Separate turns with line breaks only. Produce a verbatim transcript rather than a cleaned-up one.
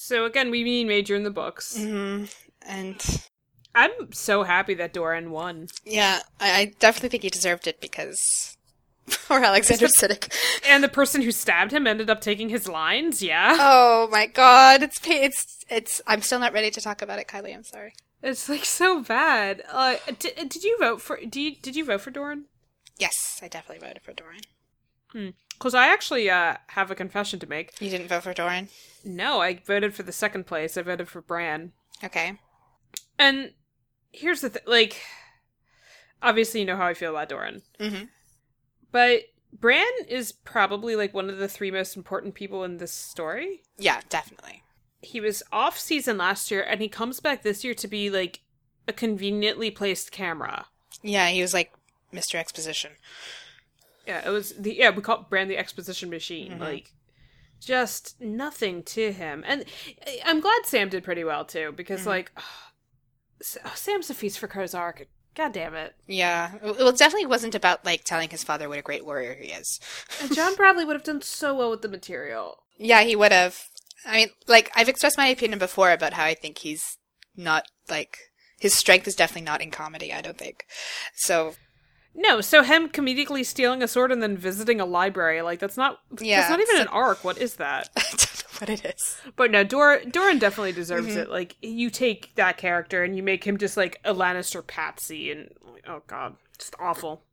So again, we mean Major in the books.
Mm-hmm. And
I'm so happy that Doran won.
Yeah, I, I definitely think he deserved it because poor Alexander Siddig.
And the person who stabbed him ended up taking his lines, yeah?
Oh my god, it's it's it's. I'm still not ready to talk about it, Kylie. I'm sorry.
It's like so bad. Uh, did, did you vote for? Do you, did you vote for Doran?
Yes, I definitely voted for Doran.
Hmm. Because I actually uh, have a confession to make.
You didn't vote for Doran?
No, I voted for the second place. I voted for Bran.
Okay.
And here's the thing, like, obviously you know how I feel about Doran.
Mm-hmm.
But Bran is probably, like, one of the three most important people in this story.
Yeah, definitely.
He was off season last year, and he comes back this year to be, like, a conveniently placed camera.
Yeah, he was, like, Mister Exposition.
Yeah, it was, the yeah, we call it Bran the Exposition Machine.
Mm-hmm.
Like, just nothing to him. And I'm glad Sam did pretty well, too, because, mm-hmm. like, oh, Sam's a feast for Kozark. God damn it.
Yeah. Well, it definitely wasn't about, like, telling his father what a great warrior he is.
And John Bradley would have done so well with the material.
Yeah, he would have. I mean, like, I've expressed my opinion before about how I think he's not, like, his strength is definitely not in comedy, I don't think. So...
No, so him comedically stealing a sword and then visiting a library, like, that's not,
yeah,
that's not even
so...
an arc. What is that?
I don't know what it is.
But no, Dor- Doran definitely deserves
mm-hmm.
it. Like, you take that character and you make him just, like, a Lannister patsy, and, oh god, just awful.